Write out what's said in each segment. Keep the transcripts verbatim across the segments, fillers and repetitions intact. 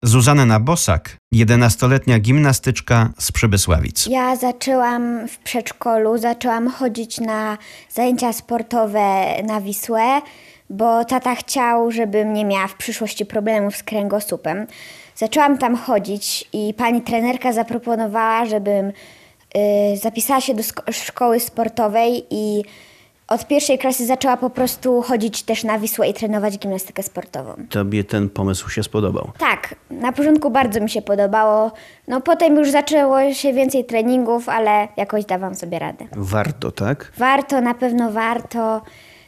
Zuzanna Bosak, jedenastoletnia gimnastyczka z Przybysławic. Ja zaczęłam w przedszkolu, zaczęłam chodzić na zajęcia sportowe na Wisłę, bo tata chciał, żebym nie miała w przyszłości problemów z kręgosłupem. Zaczęłam tam chodzić i pani trenerka zaproponowała, żebym y, zapisała się do sko- szkoły sportowej i od pierwszej klasy zaczęła po prostu chodzić też na Wisłę i trenować gimnastykę sportową. Tobie ten pomysł się spodobał? Tak, na początku bardzo mi się podobało. No potem już zaczęło się więcej treningów, ale jakoś dawałam sobie radę. Warto, tak? Warto, na pewno warto.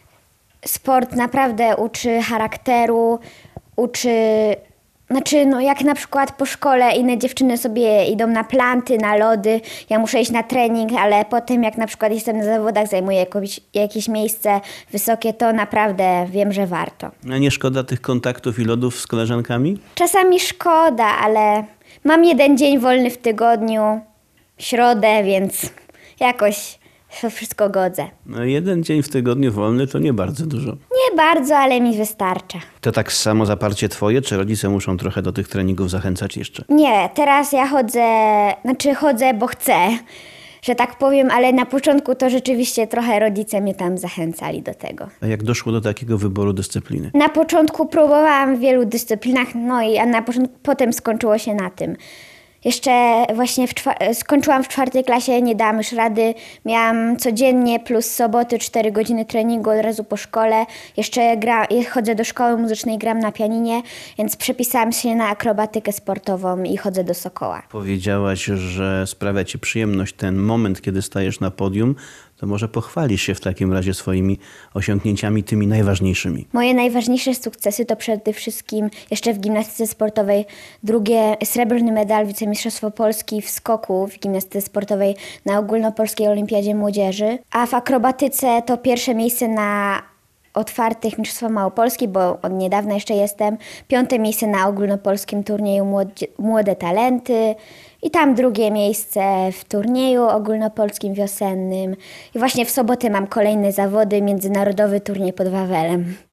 Sport naprawdę uczy charakteru, uczy... Znaczy, no jak na przykład po szkole inne dziewczyny sobie idą na planty, na lody, ja muszę iść na trening, ale potem jak na przykład jestem na zawodach, zajmuję jakieś, jakieś miejsce wysokie, to naprawdę wiem, że warto. A nie szkoda tych kontaktów i lodów z koleżankami? Czasami szkoda, ale mam jeden dzień wolny w tygodniu, środę, więc jakoś to wszystko godzę. No, jeden dzień w tygodniu wolny to nie bardzo dużo. Nie bardzo, ale mi wystarcza. To tak samo zaparcie twoje, czy rodzice muszą trochę do tych treningów zachęcać jeszcze? Nie, teraz ja chodzę, znaczy chodzę, bo chcę, że tak powiem, ale na początku to rzeczywiście trochę rodzice mnie tam zachęcali do tego. A jak doszło do takiego wyboru dyscypliny? Na początku próbowałam w wielu dyscyplinach, no i a na początku, potem skończyło się na tym. Jeszcze właśnie w czwa- skończyłam w czwartej klasie, nie dałam już rady. Miałam codziennie plus soboty cztery godziny treningu od razu po szkole. Jeszcze gra- chodzę do szkoły muzycznej, gram na pianinie, więc przepisałam się na akrobatykę sportową i chodzę do Sokoła. Powiedziałaś, że sprawia ci przyjemność ten moment, kiedy stajesz na podium. To może pochwalisz się w takim razie swoimi osiągnięciami, tymi najważniejszymi. Moje najważniejsze sukcesy to przede wszystkim jeszcze w gimnastyce sportowej drugie srebrny medal wicemistrzostwo Polski w skoku w gimnastyce sportowej na ogólnopolskiej olimpiadzie młodzieży, a w akrobatyce to pierwsze miejsce na otwartych mistrzostwach Małopolski, bo od niedawna jeszcze jestem, piąte miejsce na ogólnopolskim turnieju Młodzie, Młode Talenty i tam drugie miejsce w turnieju ogólnopolskim wiosennym i właśnie w sobotę mam kolejne zawody, międzynarodowy turniej pod Wawelem.